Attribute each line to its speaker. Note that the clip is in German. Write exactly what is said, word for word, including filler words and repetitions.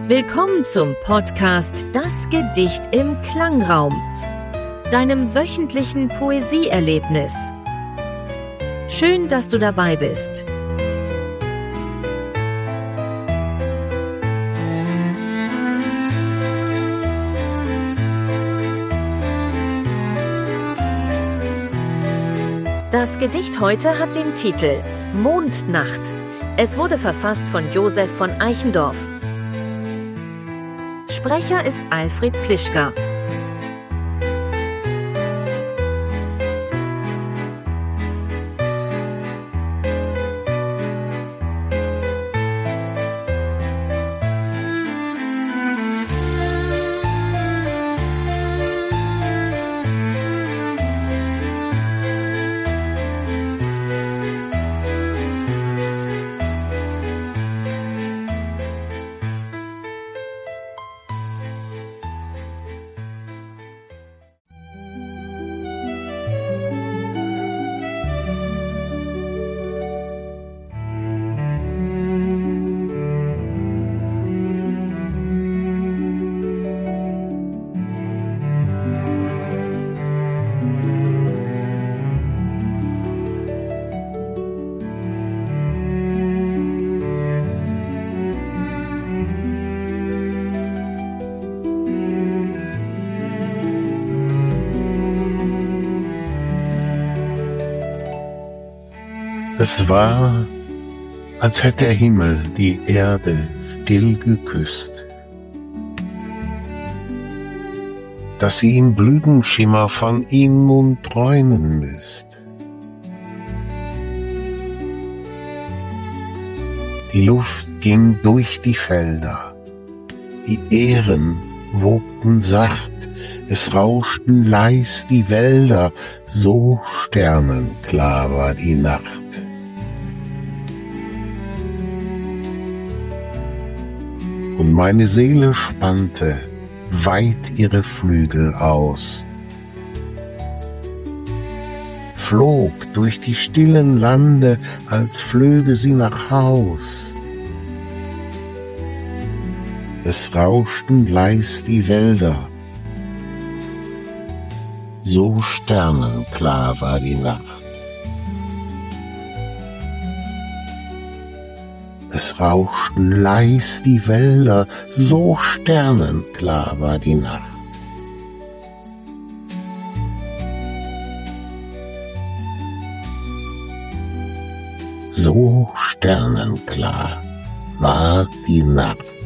Speaker 1: Willkommen zum Podcast Das Gedicht im Klangraum, deinem wöchentlichen Poesieerlebnis. Schön, dass du dabei bist. Das Gedicht heute hat den Titel Mondnacht. Es wurde verfasst von Josef von Eichendorff. Sprecher ist Alfred Plischka.
Speaker 2: Es war, als hätte der Himmel die Erde still geküsst, dass sie im Blütenschimmer von ihm nun träumen müsst. Die Luft ging durch die Felder, die Ähren wogten sacht, es rauschten leis die Wälder, so sternenklar war die Nacht. Und meine Seele spannte weit ihre Flügel aus, flog durch die stillen Lande, als flöge sie nach Haus. Es rauschten leis die Wälder, so sternenklar war die Nacht. Es rauschten leis die Wälder, so sternenklar war die Nacht. So sternenklar war die Nacht.